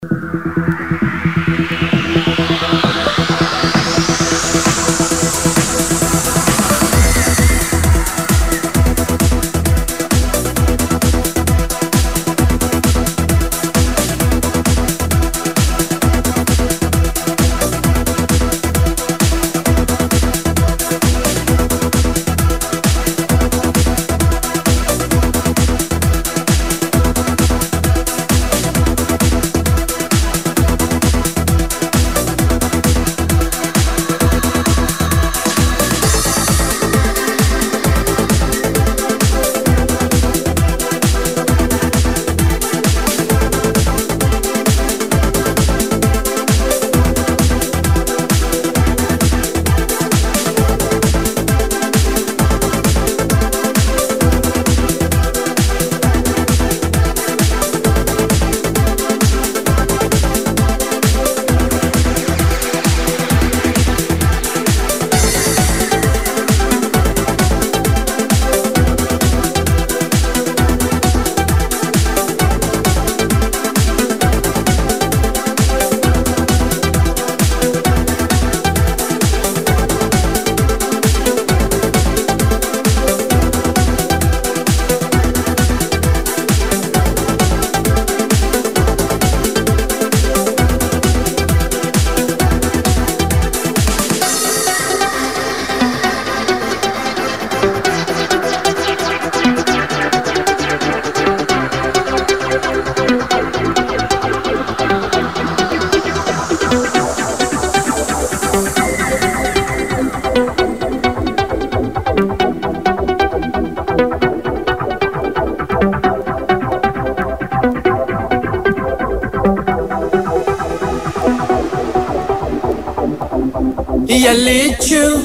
Я лечу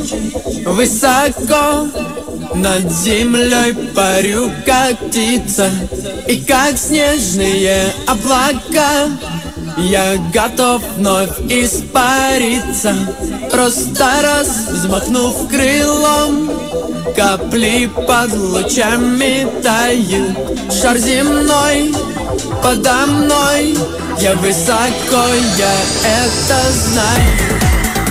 высоко, над землей парю, как птица, и как снежные облака я готов вновь испариться. Просто раз взмахнув крылом, капли под лучами тают. Шар земной подо мной, я высоко, я это знаю.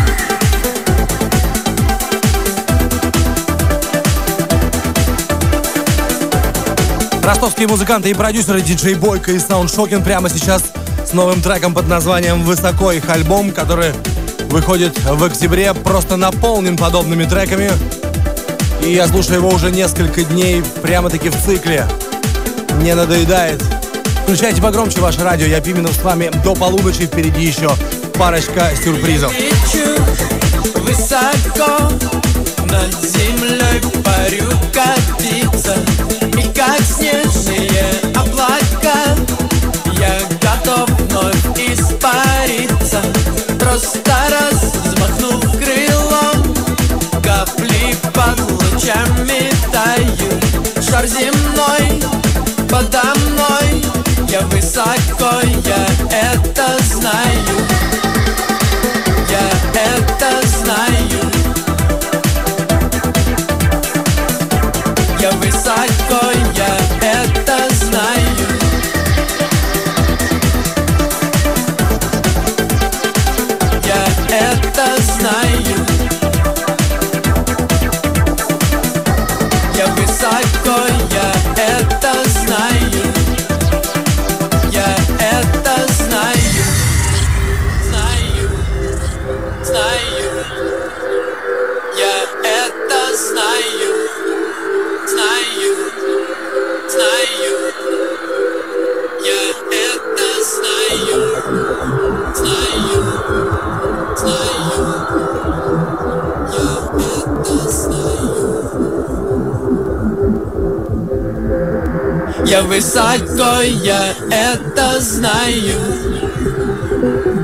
Ростовские музыканты и продюсеры диджей Бойко и Sound Shocking прямо сейчас с новым треком под названием «Высоко». Их альбом, который выходит в октябре, просто наполнен подобными треками. И я слушаю его уже несколько дней, прямо-таки в цикле. Не надоедает. Включайте погромче ваше радио. Я Пименов с вами до полуночи. Впереди еще парочка сюрпризов. Высоко над землей парю, как птица, и как снежные облака я готов вновь испариться. Просто раз взмахнув крылом, капли под лучами тают. Шар земной подо мной, я высоко, я это знаю. Я это знаю. Я высоко, я это знаю. Я это знаю. Я высоко, я это знаю. Я это знаю. Знаю, знаю. Я это знаю. Знаю, знаю. Я это знаю. Знаю, знаю. Я это знаю. Я высоко, я это знаю.